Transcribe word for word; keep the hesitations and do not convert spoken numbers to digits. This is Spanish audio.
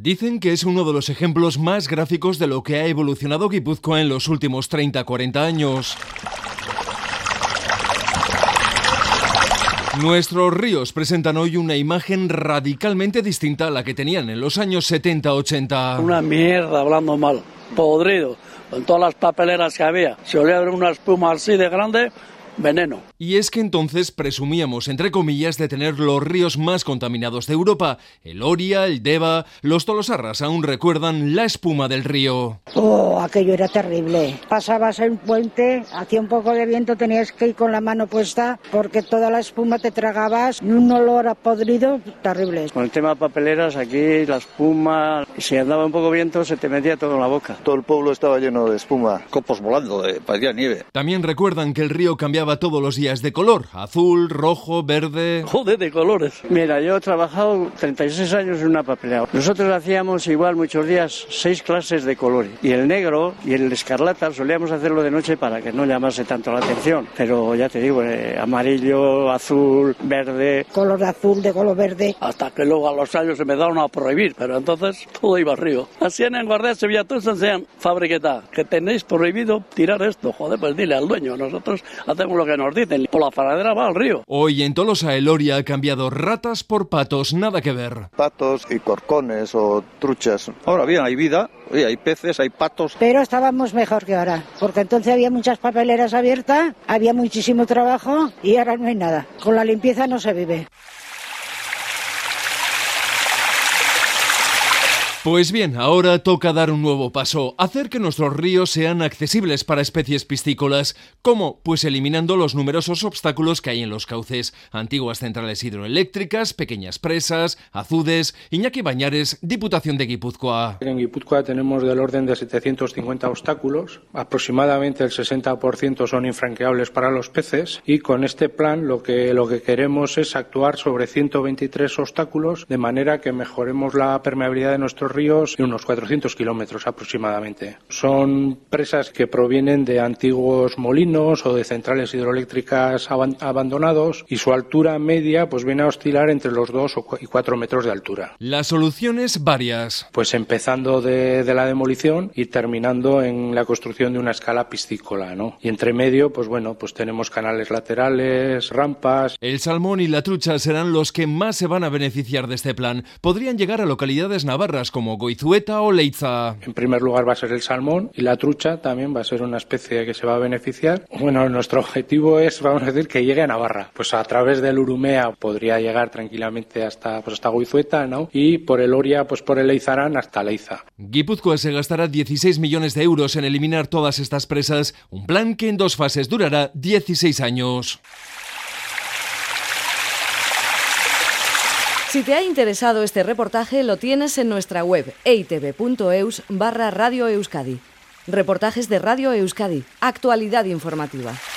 Dicen que es uno de los ejemplos más gráficos de lo que ha evolucionado Guipúzcoa en los últimos treinta a cuarenta años. Nuestros ríos presentan hoy una imagen radicalmente distinta a la que tenían en los años setenta ochenta. Una mierda, hablando mal, podrido, con todas las papeleras que había. Si olía ver una espuma así de grande, veneno. Y es que entonces presumíamos, entre comillas, de tener los ríos más contaminados de Europa. El Oria, el Deva, los Tolosarras aún recuerdan la espuma del río. Oh, aquello era terrible. Pasabas en un puente, hacía un poco de viento, tenías que ir con la mano puesta porque toda la espuma te tragabas y un olor a podrido terrible. Con el tema de papeleras, aquí la espuma, si andaba un poco viento se te metía todo en la boca. Todo el pueblo estaba lleno de espuma. Copos volando, de, parecía nieve. También recuerdan que el río cambiaba todos los días de color, azul, rojo, verde... Joder, de colores. Mira, yo he trabajado treinta y seis años en una papelera. Nosotros hacíamos igual muchos días seis clases de colores. Y el negro y el escarlata solíamos hacerlo de noche para que no llamase tanto la atención. Pero ya te digo, eh, amarillo, azul, verde... Color azul, de color verde. Hasta que luego a los años se me daron a prohibir, pero entonces todo iba al río. Así en Guardia Sevilla todos enseñan, fabriqueta, que tenéis prohibido tirar esto. Joder, pues dile al dueño, nosotros hacemos lo que nos dicen. Por la faradera va al río. Hoy en Tolosa el Oria ha cambiado ratas por patos, nada que ver. Patos y corcones o truchas. Ahora bien, hay vida, oye, hay peces, hay patos. Pero estábamos mejor que ahora, porque entonces había muchas papeleras abiertas, había muchísimo trabajo y ahora no hay nada. Con la limpieza no se vive. Pues bien, ahora toca dar un nuevo paso, hacer que nuestros ríos sean accesibles para especies piscícolas. ¿Cómo? Pues eliminando los numerosos obstáculos que hay en los cauces. Antiguas centrales hidroeléctricas, pequeñas presas, azudes. Iñaki Bañares, Diputación de Guipúzcoa. En Guipúzcoa tenemos del orden de setecientos cincuenta obstáculos, aproximadamente el sesenta por ciento son infranqueables para los peces y con este plan lo que, lo que queremos es actuar sobre ciento veintitrés obstáculos de manera que mejoremos la permeabilidad de nuestros ríos en unos cuatrocientos kilómetros aproximadamente. Son presas que provienen de antiguos molinos o de centrales hidroeléctricas aban- abandonados y su altura media pues viene a oscilar entre los dos y cuatro metros de altura. Las soluciones varias. Pues empezando de, de la demolición y terminando en la construcción de una escala piscícola, ¿no? Y entre medio, pues bueno, pues tenemos canales laterales, rampas. El salmón y la trucha serán los que más se van a beneficiar de este plan. Podrían llegar a localidades navarras como Goizueta o Leiza. En primer lugar va a ser el salmón y la trucha también va a ser una especie que se va a beneficiar. Bueno, nuestro objetivo es, vamos a decir, que llegue a Navarra. Pues a través del Urumea podría llegar tranquilamente hasta, pues hasta Goizueta, ¿no? Y por el Oria, pues por el Leizarán hasta Leiza. Guipúzcoa se gastará dieciséis millones de euros en eliminar todas estas presas, un plan que en dos fases durará dieciséis años. Si te ha interesado este reportaje, lo tienes en nuestra web eitv.eus barra Radio Euskadi. Reportajes de Radio Euskadi. Actualidad informativa.